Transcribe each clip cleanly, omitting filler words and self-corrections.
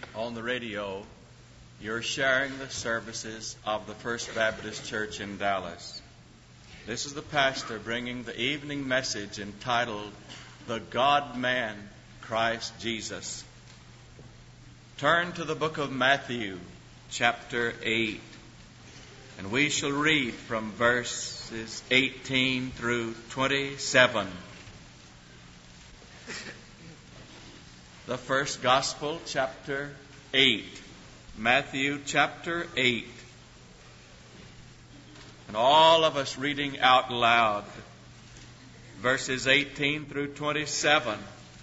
on the radio, you're sharing the services of the First Baptist Church in Dallas. This is the pastor bringing the evening message entitled, The God-Man, Christ Jesus. Turn to the book of Matthew, chapter 8, and we shall read from verses 18 through 27. The first gospel, chapter 8. Matthew chapter 8. And all of us reading out loud, verses 18 through 27.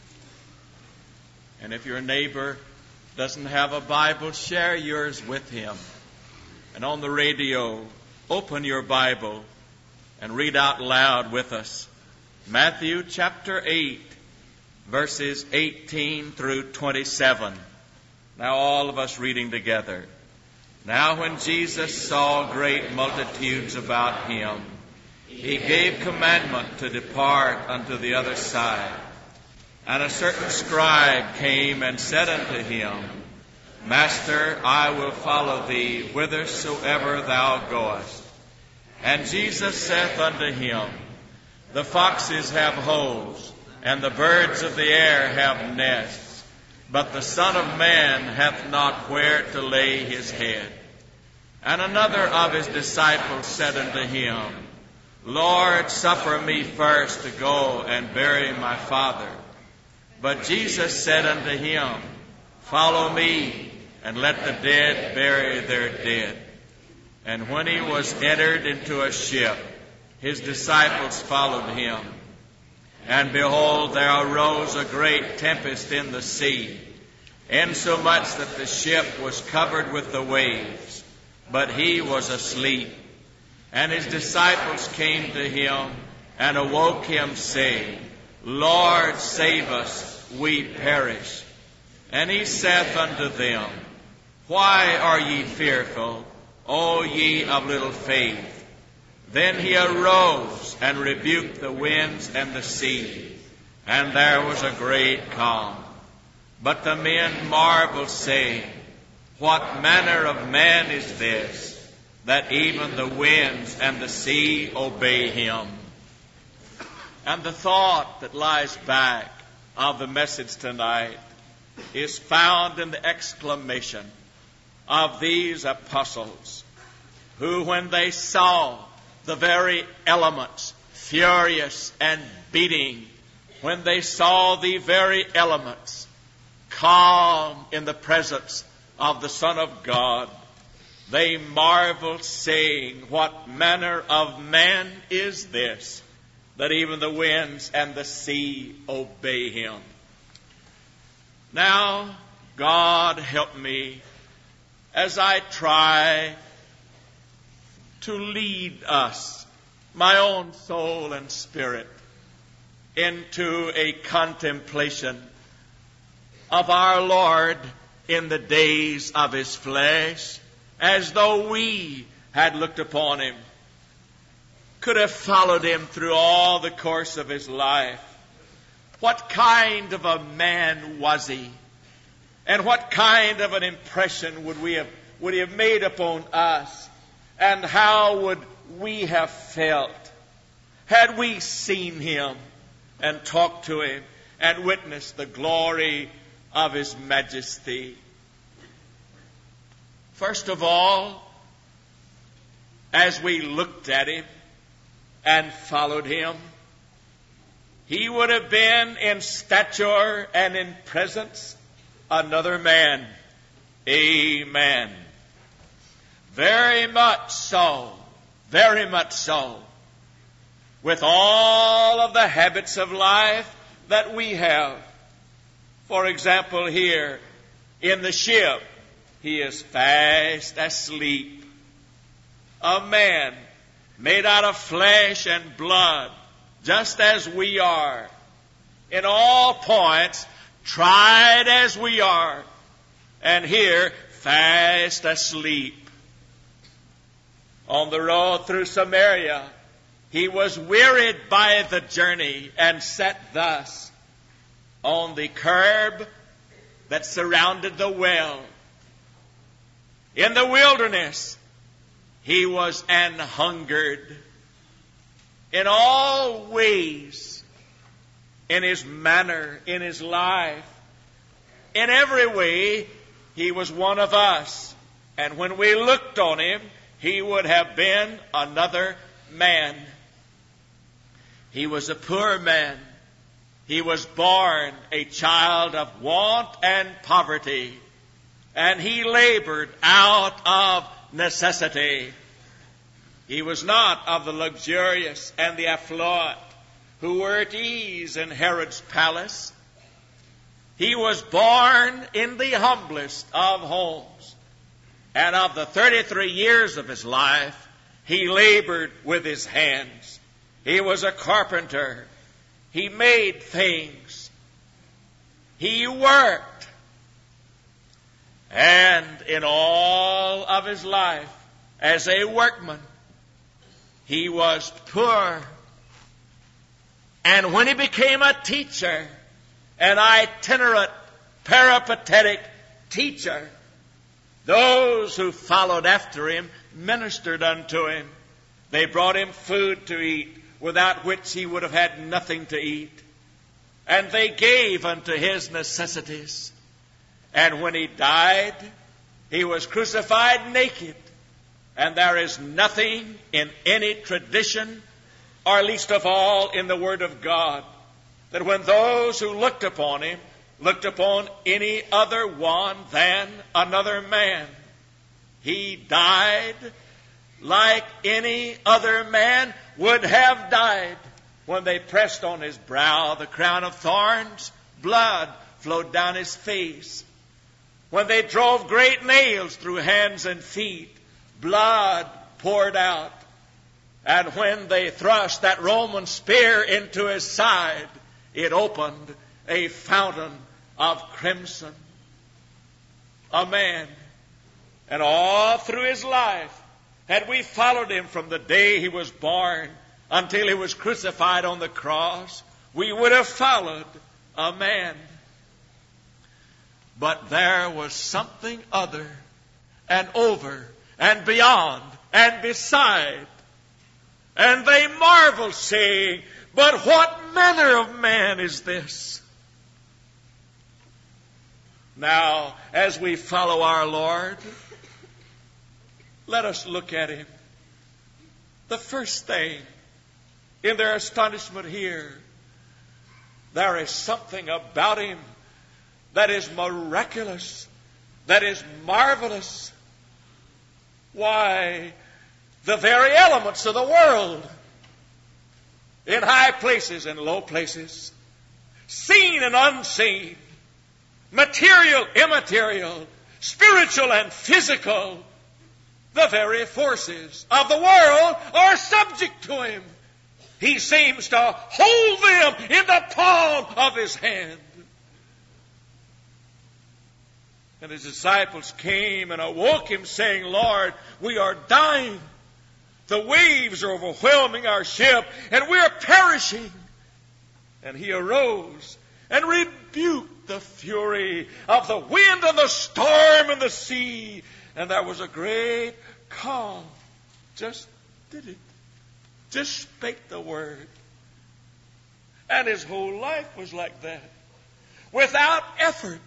And if your neighbor doesn't have a Bible, share yours with him. And on the radio, open your Bible and read out loud with us. Matthew chapter 8, verses 18 through 27. Now all of us reading together. Now when Jesus saw great multitudes about him, he gave commandment to depart unto the other side. And a certain scribe came and said unto him, Master, I will follow thee whithersoever thou goest. And Jesus saith unto him, The foxes have holes, and the birds of the air have nests, but the Son of Man hath not where to lay his head. And another of his disciples said unto him, Lord, suffer me first to go and bury my Father. But Jesus said unto him, Follow me, and let the dead bury their dead. And when he was entered into a ship, his disciples followed him. And behold, there arose a great tempest in the sea, insomuch that the ship was covered with the waves, but he was asleep. And his disciples came to him and awoke him, saying, Lord, save us, we perish. And he saith unto them, Why are ye fearful, O ye of little faith? Then he arose and rebuked the winds and the sea, and there was a great calm. But the men marveled, saying, What manner of man is this, that even the winds and the sea obey him? And the thought that lies back of the message tonight is found in the exclamation of these apostles, who, when they saw the very elements furious and beating, when they saw the very elements calm in the presence of the Son of God, they marveled, saying, What manner of man is this, that even the winds and the sea obey him? Now, God help me as I try to lead us, my own soul and spirit, into a contemplation of our Lord in the days of his flesh, as though we had looked upon him, could have followed him through all the course of his life. What kind of a man was he? And what kind of an impression would he have made upon us? And how would we have felt had we seen him and talked to him and witnessed the glory of his majesty? First of all, as we looked at him and followed him, he would have been in stature and in presence another man. Amen. Very much so. Very much so. With all of the habits of life that we have. For example, here in the ship, he is fast asleep. A man made out of flesh and blood, just as we are. In all points, tried as we are. And here, fast asleep. On the road through Samaria, he was wearied by the journey and sat thus on the curb that surrounded the well. In the wilderness, he was an hungered in all ways, in his manner, in his life. In every way, he was one of us. And when we looked on him, he would have been another man. He was a poor man. He was born a child of want and poverty, and he labored out of necessity. He was not of the luxurious and the affluent who were at ease in Herod's palace. He was born in the humblest of homes, and of the 33 years of his life, he labored with his hands. He was a carpenter. He made things. He worked. And in all of his life, as a workman, he was poor. And when he became a teacher, an itinerant, peripatetic teacher, those who followed after him ministered unto him. They brought him food to eat, without which he would have had nothing to eat. And they gave unto his necessities. And when he died, he was crucified naked. And there is nothing in any tradition, or least of all in the Word of God, that when those who looked upon him looked upon any other one than another man. He died like any other man would have died. When they pressed on his brow the crown of thorns, blood flowed down his face. When they drove great nails through hands and feet, blood poured out. And when they thrust that Roman spear into his side, it opened a fountain of crimson. A man. And all through his life, had we followed him from the day he was born until he was crucified on the cross, we would have followed a man. But there was something other and over and beyond and beside. And they marveled, saying, "But what manner of man is this?" Now, as we follow our Lord, let us look at him. The first thing, in their astonishment here, there is something about him that is miraculous, that is marvelous. Why, the very elements of the world, in high places and low places, seen and unseen, material, immaterial, spiritual and physical, the very forces of the world are subject to him. He seems to hold them in the palm of his hand. And his disciples came and awoke him, saying, "Lord, we are dying. The waves are overwhelming our ship, and we are perishing." And he arose and rebuked the fury of the wind and the storm and the sea. And there was a great calm. Just did it. Just spake the word. And his whole life was like that. Without effort.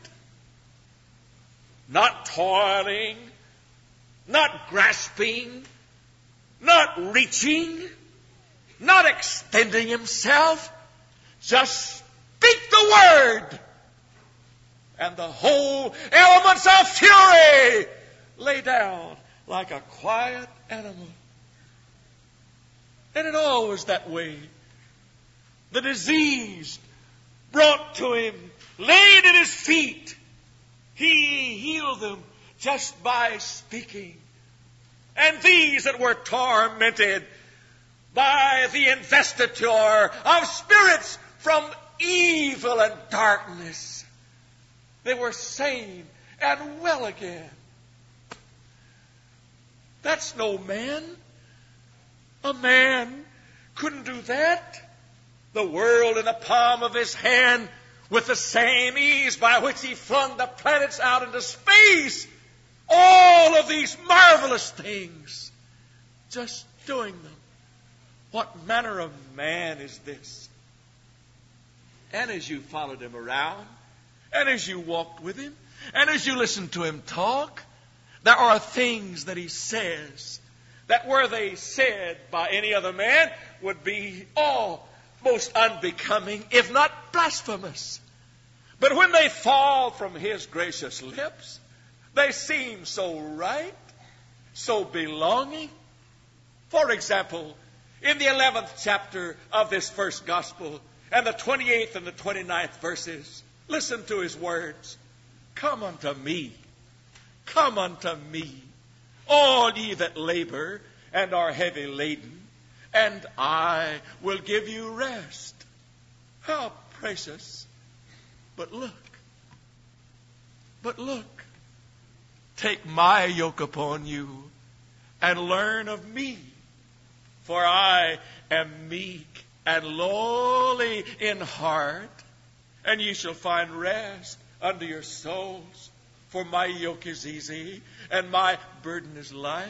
Not toiling. Not grasping. Not reaching. Not extending himself. Just speak the word. And the whole elements of fury lay down like a quiet animal. And it always that way. The diseased brought to him, laid at his feet. He healed them just by speaking. And these that were tormented by the investiture of spirits from evil and darkness, they were sane and well again. That's no man. A man couldn't do that. The world in the palm of his hand with the same ease by which he flung the planets out into space. All of these marvelous things, just doing them. What manner of man is this? And as you followed him around, and as you walked with him, and as you listened to him talk, there are things that he says that were they said by any other man would be most unbecoming, if not blasphemous. But when they fall from his gracious lips, they seem so right, so belonging. For example, in the 11th chapter of this first gospel, and the 28th and the 29th verses, listen to his words. Come unto me, all ye that labor and are heavy laden, and I will give you rest. How precious. But look, take my yoke upon you and learn of me, for I am meek and lowly in heart, and ye shall find rest unto your souls. For my yoke is easy and my burden is light.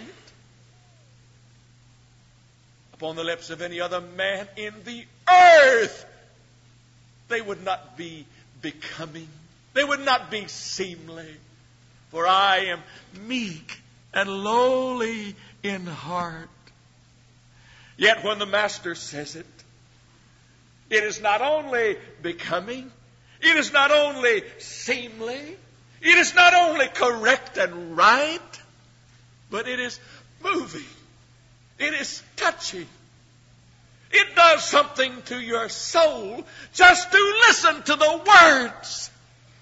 Upon the lips of any other man in the earth, they would not be becoming. They would not be seemly. For I am meek and lowly in heart. Yet when the Master says it, it is not only becoming, it is not only seemly, it is not only correct and right, but it is moving. It is touching. It does something to your soul just to listen to the words.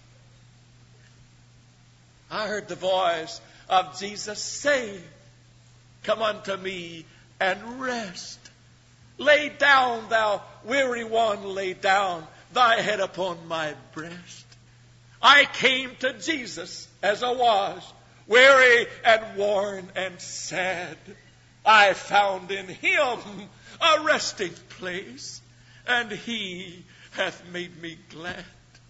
I heard the voice of Jesus say, come unto me and rest. Lay down, thou weary one, lay down thy head upon my breast. I came to Jesus as I was, weary and worn and sad. I found in him a resting place, and he hath made me glad.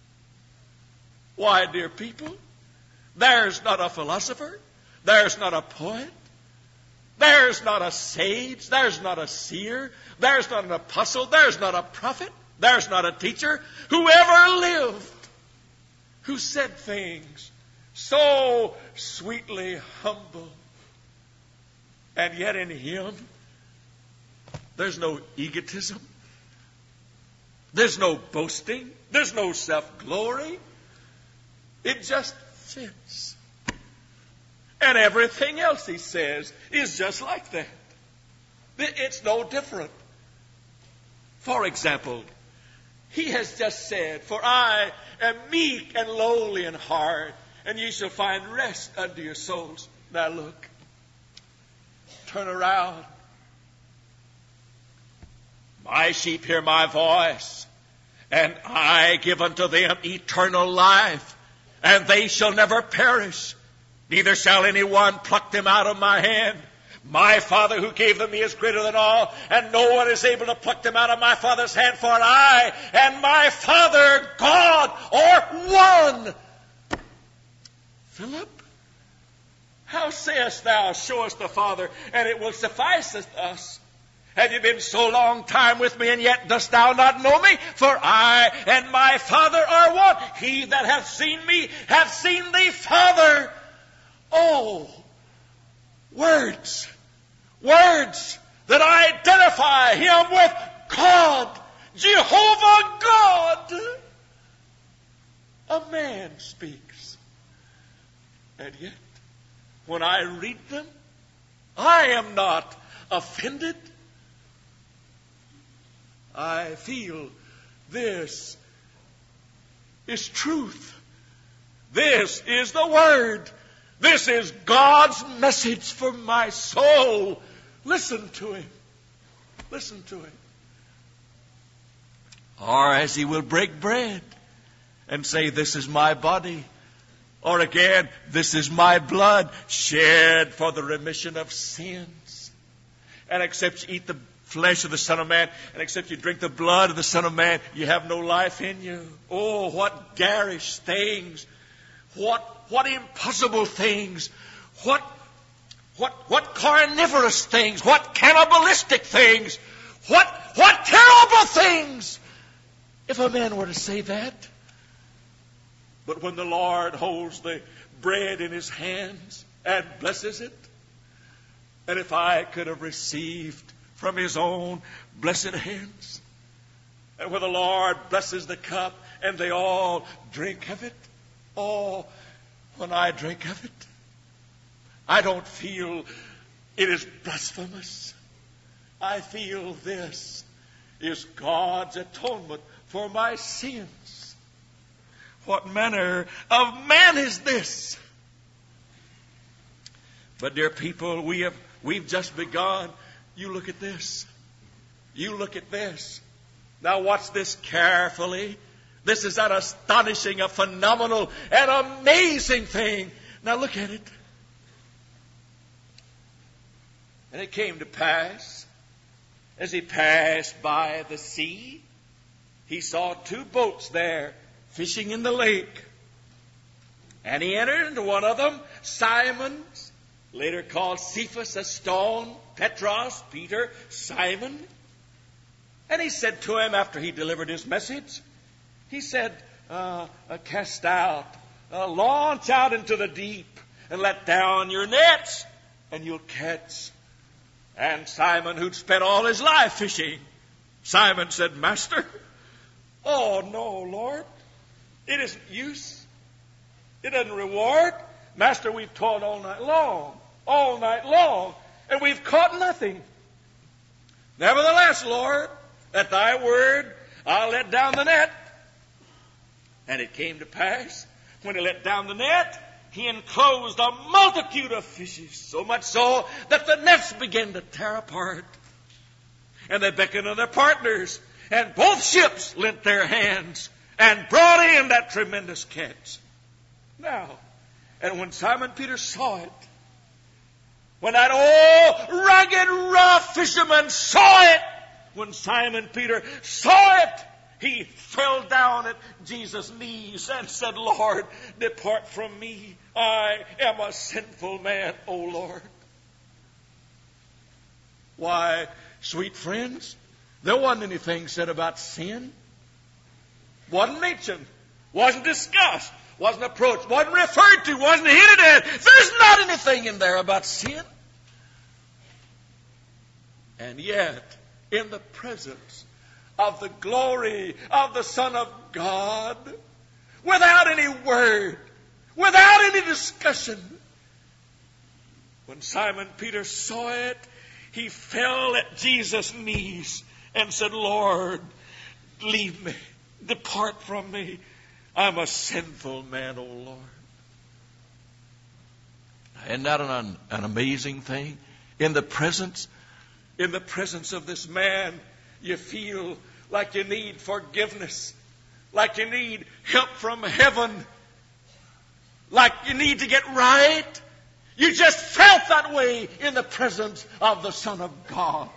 Why, dear people, there's not a philosopher, there's not a poet, there's not a sage, there's not a seer, there's not an apostle, there's not a prophet, there's not a teacher who ever lived who said things so sweetly humble. And yet in him, there's no egotism. There's no boasting. There's no self-glory. It just fits. And everything else he says is just like that. It's no different. For example, he has just said, for I am meek and lowly in heart, and ye shall find rest unto your souls. Now look. Turn around. My sheep hear my voice, and I give unto them eternal life, and they shall never perish, neither shall any one pluck them out of my hand. My Father who gave them me is greater than all, and no one is able to pluck them out of my Father's hand, for I and my Father, God, are one. Philip, how sayest thou, show us the Father, and it will suffice us? Have you been so long time with me, and yet dost thou not know me? For I and my Father are one. He that hath seen me hath seen the Father. Oh, words that identify him with God, Jehovah God. A man speaks. And yet, when I read them, I am not offended. I feel this is truth. This is the Word. This is God's message for my soul. Listen to him. Listen to him. Or as he will break bread and say, this is my body. Or again, this is my blood shed for the remission of sins. And except you eat the flesh of the Son of Man, and except you drink the blood of the Son of Man, you have no life in you. Oh, what garish things. What impossible things. What carnivorous things. What cannibalistic things. What terrible things. If a man were to say that. But when the Lord holds the bread in his hands and blesses it, and if I could have received from his own blessed hands, and when the Lord blesses the cup and they all drink of it, oh, when I drink of it, I don't feel it is blasphemous. I feel this is God's atonement for my sins. What manner of man is this? But dear people, we've just begun. You look at this. You look at this. Now watch this carefully. This is an astonishing, a phenomenal, an amazing thing. Now look at it. And it came to pass, as he passed by the sea, he saw two boats there fishing in the lake. And he entered into one of them, Simon's, later called Cephas, a stone, Petros, Peter, Simon. And he said to him, after he delivered his message, he said, cast out, launch out into the deep, and let down your nets, and you'll catch. And Simon, who'd spent all his life fishing, Simon said, Master, oh no, Lord, it isn't use. It doesn't reward. Master, we've toiled all night long, and we've caught nothing. Nevertheless, Lord, at thy word, I'll let down the net. And it came to pass, when he let down the net, he enclosed a multitude of fishes, so much so that the nets began to tear apart. And they beckoned to their partners, and both ships lent their hands and brought in that tremendous catch. Now, and when Simon Peter saw it, when that old rugged, rough fisherman saw it, when Simon Peter saw it, he fell down at Jesus' knees and said, Lord, depart from me. I am a sinful man, O Lord. Why, sweet friends, there wasn't anything said about sin. Wasn't mentioned. Wasn't discussed. Wasn't approached. Wasn't referred to. Wasn't hinted at. There's not anything in there about sin. And yet, in the presence of the glory of the Son of God, without any word, without any discussion, when Simon Peter saw it, he fell at Jesus' knees and said, Lord, leave me, depart from me. I'm a sinful man, O Lord. Isn't that an amazing thing? In the presence of this man, you feel like you need forgiveness, like you need help from heaven, like you need to get right. You just felt that way in the presence of the Son of God.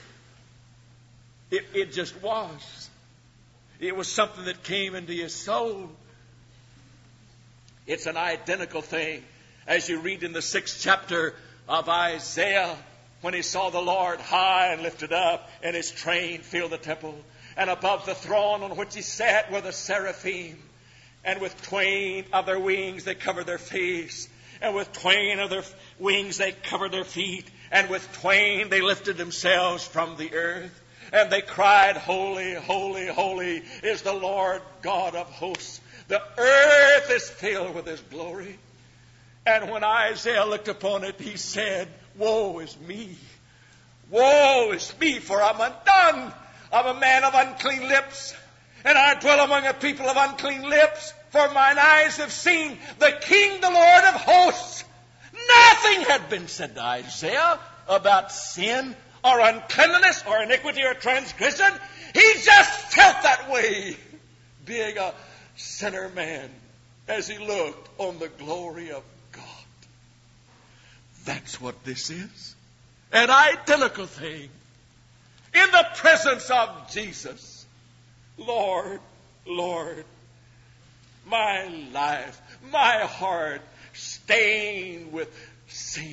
It just was. It was something that came into your soul. It's an identical thing as you read in the 6th chapter of Isaiah, when he saw the Lord high and lifted up, and his train filled the temple. And above the throne on which he sat were the seraphim. And with twain of their wings they covered their face. And with twain of their wings they covered their feet. And with twain they lifted themselves from the earth. And they cried, Holy, holy, holy is the Lord God of hosts. The earth is filled with his glory. And when Isaiah looked upon it, he said, Woe is me. Woe is me, for I'm undone. I'm a man of unclean lips, and I dwell among a people of unclean lips. For mine eyes have seen the King, the Lord of hosts. Nothing had been said to Isaiah about sin or uncleanness or iniquity or transgression. He just felt that way, being a sinner man, as he looked on the glory of God. That's what this is. An identical thing. in the presence of Jesus. Lord, Lord, my life, my heart stained with sin.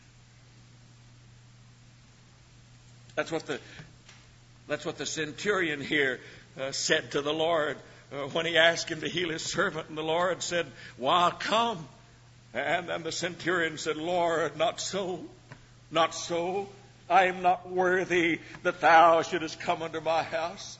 That's what the centurion here said to the Lord when he asked him to heal his servant. And the Lord said, "Well, I'll come." And then the centurion said, "Lord, not so, not so. I am not worthy that thou shouldest come under my house."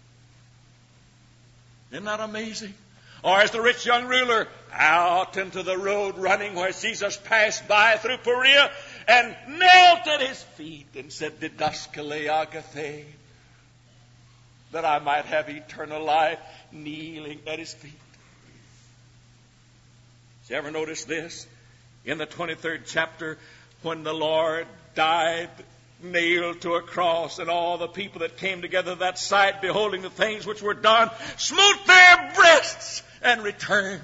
Isn't that amazing? Or as the rich young ruler out into the road running where Jesus passed by through Perea and knelt at his feet and said, "Didaskale agathe," that I might have eternal life, kneeling at his feet. Did you ever notice this? In the 23rd chapter, when the Lord died, nailed to a cross, and all the people that came together that sight, beholding the things which were done, smote their breasts and returned.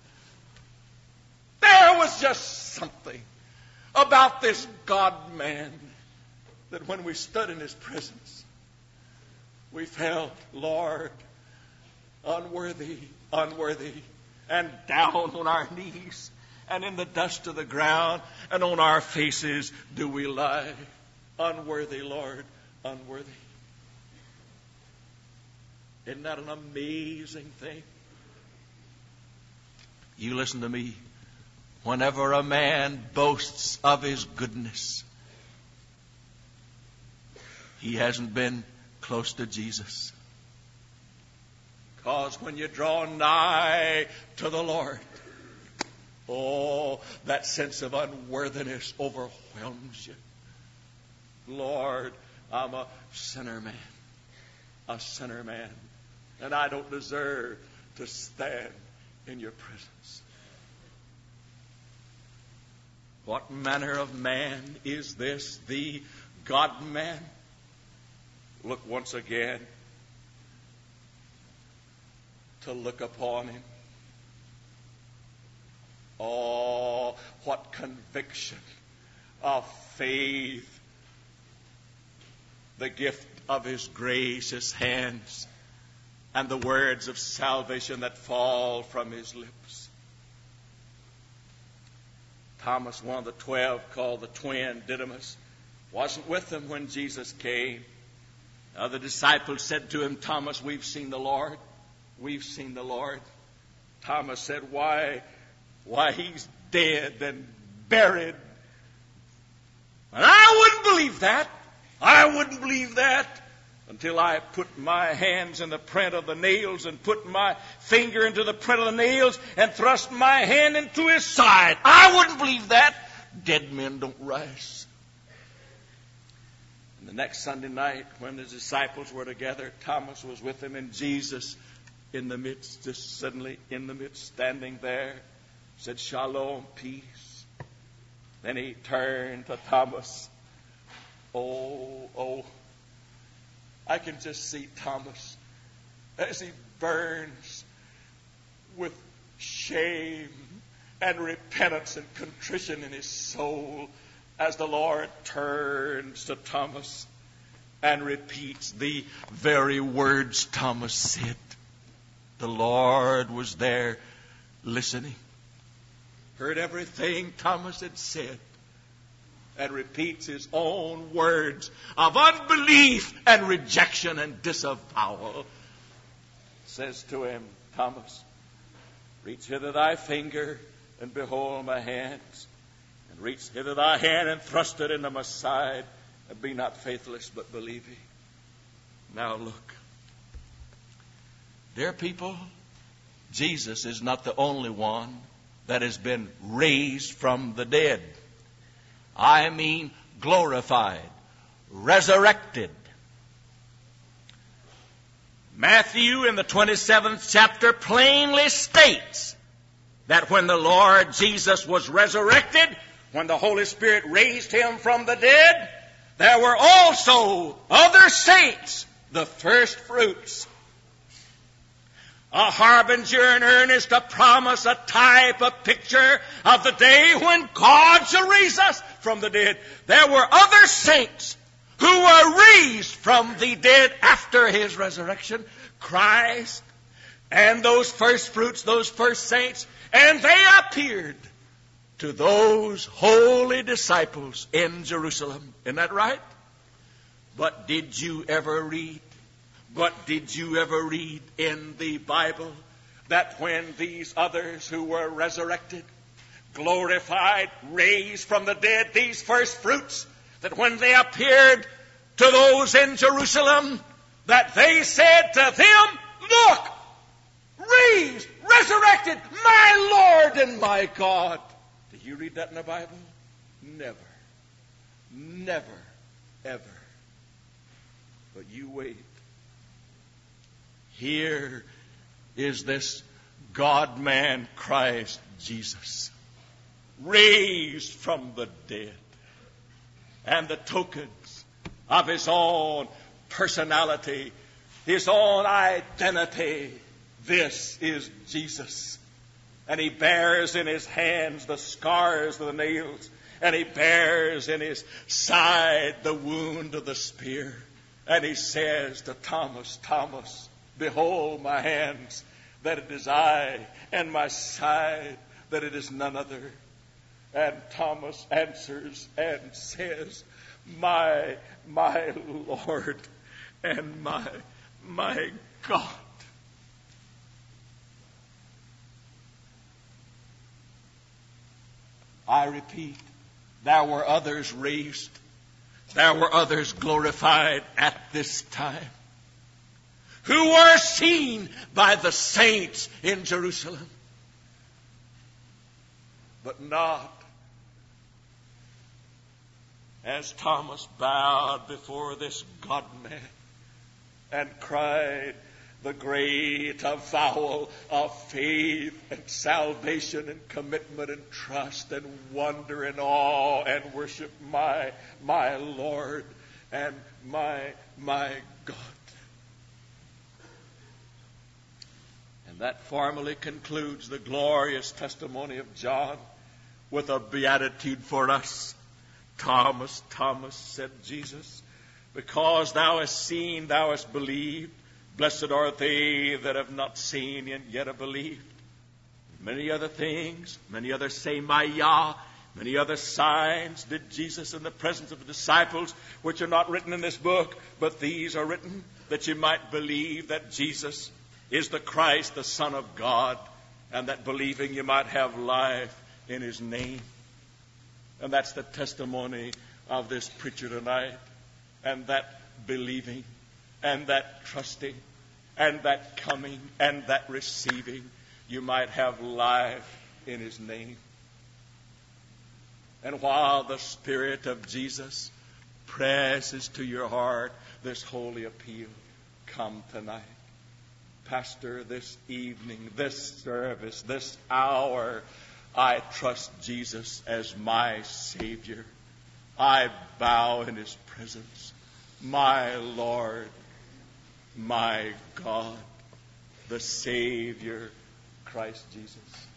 There was just something about this God-man that when we stood in his presence, we felt, Lord, unworthy, unworthy, and down on our knees and in the dust of the ground and on our faces do we lie. Unworthy, Lord, unworthy. Isn't that an amazing thing? You listen to me. Whenever a man boasts of his goodness, he hasn't been close to Jesus. Because when you draw nigh to the Lord, oh, that sense of unworthiness overwhelms you. Lord, I'm a sinner man, and I don't deserve to stand in your presence. What manner of man is this, the God-man? Look once again to look upon him. Oh, what conviction of faith. The gift of his grace, his hands, and the words of salvation that fall from his lips. Thomas, one of the 12, called the twin, Didymus, wasn't with them when Jesus came. Now the disciples said to him, "Thomas, we've seen the Lord. We've seen the Lord." Thomas said, Why, he's dead and buried. And I wouldn't believe that. I wouldn't believe that until I put my hands in the print of the nails and put my finger into the print of the nails and thrust my hand into his side. I wouldn't believe that. Dead men don't rise. And the next Sunday night, when the disciples were together, Thomas was with them, and Jesus in the midst, just suddenly in the midst, standing there, said, "Shalom, peace." Then he turned to Thomas. Oh, I can just see Thomas as he burns with shame and repentance and contrition in his soul as the Lord turns to Thomas and repeats the very words Thomas said. The Lord was there listening, heard everything Thomas had said, and repeats his own words of unbelief and rejection and disavowal. Says to him, "Thomas, reach hither thy finger and behold my hands, and reach hither thy hand and thrust it into my side, and be not faithless but believing." Now look, dear people, Jesus is not the only one that has been raised from the dead. I mean glorified, resurrected. Matthew in the 27th chapter plainly states that when the Lord Jesus was resurrected, when the Holy Spirit raised him from the dead, there were also other saints, the first fruits. A harbinger, an earnest, a promise, a type, a picture of the day when God shall raise us from the dead. There were other saints who were raised from the dead after his resurrection, Christ and those first fruits, those first saints, and they appeared to those holy disciples in Jerusalem. Isn't that right? But did you ever read in the Bible that when these others who were resurrected, glorified, raised from the dead, these first fruits, that when they appeared to those in Jerusalem, that they said to them, look, raised, resurrected, my Lord and my God. Did you read that in the Bible? Never. Never, ever. But you wait. Here is this God-man Christ Jesus, raised from the dead. And the tokens of his own personality, his own identity. This is Jesus. And he bears in his hands the scars of the nails. And he bears in his side the wound of the spear. And he says to Thomas, Thomas, behold my hands, that it is I, and my side, that it is none other. And Thomas answers and says, my Lord and my God. I repeat, there were others raised. There were others glorified at this time who were seen by the saints in Jerusalem, but not as Thomas bowed before this God-man and cried the great avowal of faith and salvation and commitment and trust and wonder and awe and worship, my Lord and my God. And that formally concludes the glorious testimony of John with a beatitude for us. Thomas, Thomas, said Jesus, because thou hast seen, thou hast believed. Blessed are they that have not seen and yet have believed. Many other things, many other semaya, many other signs did Jesus in the presence of the disciples, which are not written in this book, but these are written that you might believe that Jesus is the Christ, the Son of God, and that believing you might have life in his name. And that's the testimony of this preacher tonight. And that believing, and that trusting, and that coming, and that receiving, you might have life in his name. And while the Spirit of Jesus presses to your heart this holy appeal, come tonight. Pastor, this evening, this service, this hour, I trust Jesus as my Savior. I bow in his presence. My Lord, my God, the Savior, Christ Jesus.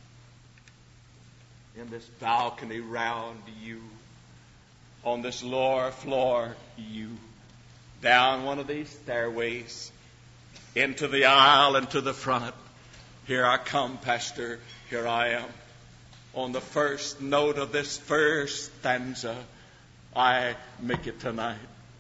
In this balcony round you, on this lower floor you, down one of these stairways, into the aisle and to the front. Here I come, Pastor, here I am. On the first note of this first stanza, I make it tonight.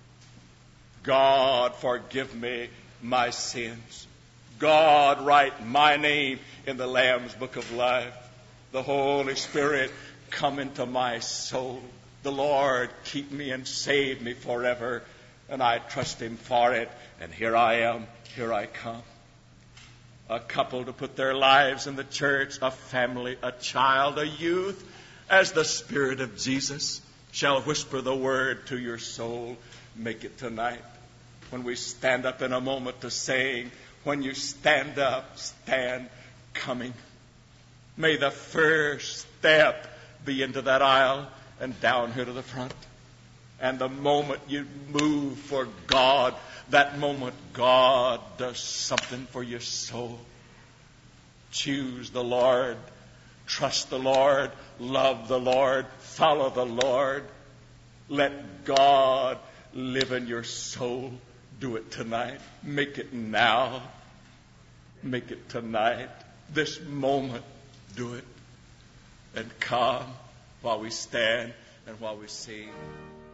God, forgive me my sins. God, write my name in the Lamb's book of life. The Holy Spirit, come into my soul. The Lord, keep me and save me forever. And I trust him for it. And here I am. Here I come. A couple to put their lives in the church, a family, a child, a youth, as the Spirit of Jesus shall whisper the word to your soul. Make it tonight. When we stand up in a moment to sing, when you stand up, stand coming. May the first step be into that aisle and down here to the front. And the moment you move for God, that moment God does something for your soul. Choose the Lord, trust the Lord, love the Lord, follow the Lord. Let God live in your soul, do it tonight. Make it now. Make it tonight. This moment, do it. And come while we stand and while we sing.